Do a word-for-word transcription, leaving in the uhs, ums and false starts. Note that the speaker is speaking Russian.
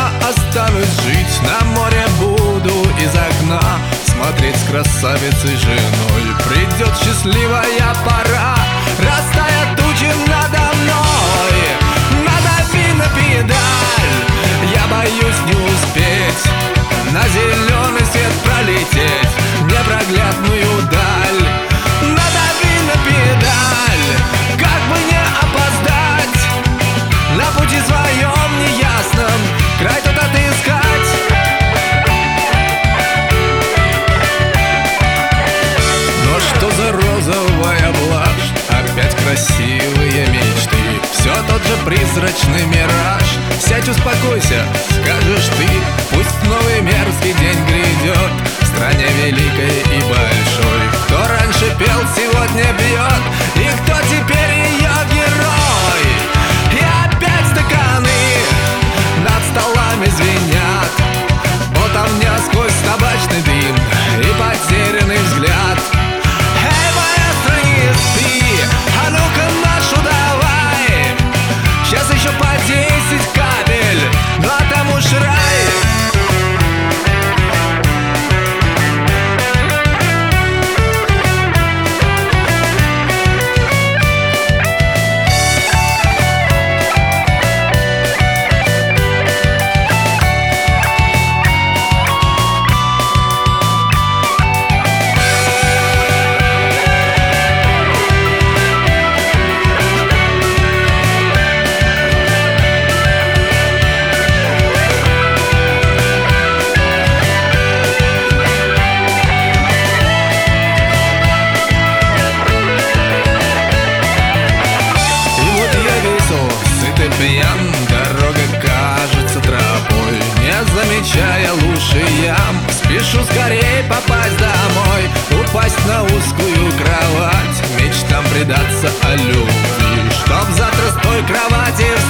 дома останусь жить, на море буду из окна смотреть с красавицей женой. Придет счастливая пора, растает тучи надо мной. Надави на педаль, я боюсь не успеть на зеленый свет пролететь, непроглядную даль. Надави на педаль, как бы не опоздать на пути своем неясном, край тут отыскать. Но что за розовая блажь, опять красивые мечты, все тот же призрачный мираж. Сядь, успокойся, скажешь ты, пусть новый мерзкий день грядет в стране великой и большой. Кто раньше пел, сегодня бьет, и кто теперь ее герой. И опять стаканы над столами звенят, вот а мне сквозь табачный дым и потерянный взгляд. Эй, маэстро, ты, а ну-ка нашу давай, сейчас еще по десять капель, ну а там уж рай. Пьян, дорога кажется тропой, не замечая луж и ям, спешу скорее попасть домой, упасть на узкую кровать, мечтам предаться о любви, чтоб завтра с той кровати